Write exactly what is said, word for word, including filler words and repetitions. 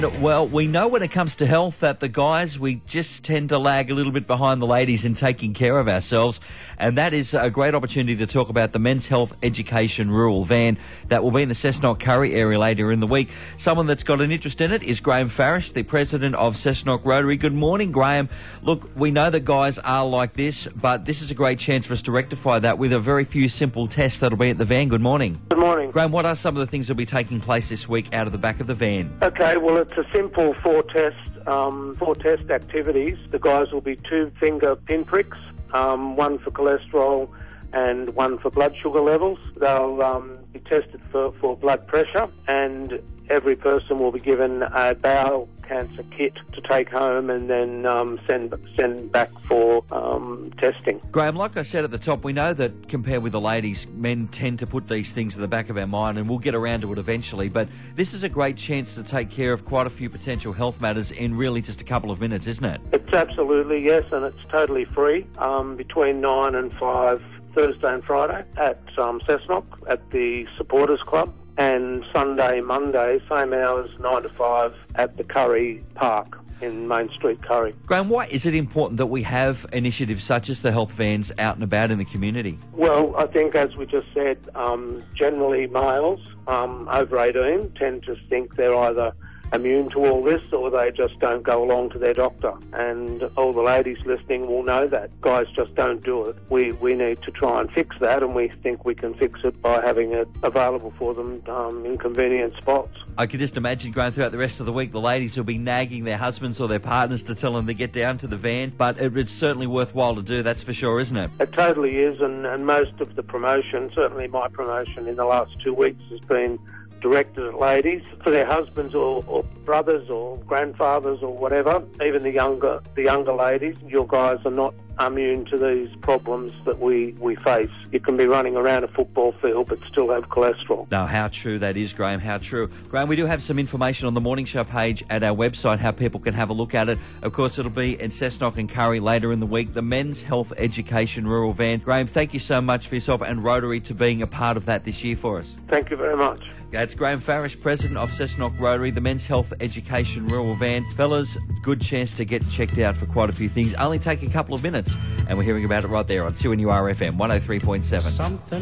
Well, we know when it comes to health that the guys, we just tend to lag a little bit behind the ladies in taking care of ourselves, and that is a great opportunity to talk about the Men's Health Education Rural Van that will be in the Cessnock Curry area later in the week. Someone that's got an interest in it is Graham Farish, the president of Cessnock Rotary. Good morning, Graham. Look, we know that guys are like this, but this is a great chance for us to rectify that with a very few simple tests that'll be at the van. Good morning. Good morning. Graham, what are some of the things that will be taking place this week out of the back of the van? Okay, well, it's a simple four test, um, four test activities. The guys will be two finger pinpricks, um, one for cholesterol and one for blood sugar levels. They'll um, be tested for, for blood pressure, and every person will be given a bowel cancer kit to take home and then um, send send back for um, testing. Graham, like I said at the top, we know that compared with the ladies, men tend to put these things in the back of our mind, and we'll get around to it eventually, but this is a great chance to take care of quite a few potential health matters in really just a couple of minutes, isn't it? It's absolutely, yes, and it's totally free, um, between nine and five Thursday and Friday at um, Cessnock at the Supporters Club, and Sunday, Monday, same hours, nine to five at the Curry Park in Main Street, Curry. Graham, why is it important that we have initiatives such as the health vans out and about in the community? Well, I think, as we just said, um, generally males um, over eighteen tend to think they're either immune to all this or they just don't go along to their doctor. And all the ladies listening will know that. Guys just don't do it. We we need to try and fix that, and we think we can fix it by having it available for them um, in convenient spots. I could just imagine going throughout the rest of the week, the ladies will be nagging their husbands or their partners to tell them to get down to the van, but it, it's certainly worthwhile to do, that's for sure, isn't it? It totally is, and, and most of the promotion, certainly my promotion in the last two weeks, has been directed at ladies for their husbands or, or brothers or grandfathers or whatever. Even the younger the younger ladies, your guys are not immune to these problems that we, we face. You can be running around a football field but still have cholesterol. No, how true that is, Graham, how true. Graham, we do have some information on the Morning Show page at our website, how people can have a look at it. Of course, it'll be in Cessnock and Curry later in the week, the Men's Health Education Rural Van. Graham, thank you so much for yourself and Rotary to being a part of that this year for us. Thank you very much. That's Graham Farish, president of Cessnock Rotary, the Men's Health Education Rural Van. Fellas, good chance to get checked out for quite a few things. Only take a couple of minutes, and we're hearing about it right there on two N U R F M one oh three point seven. Something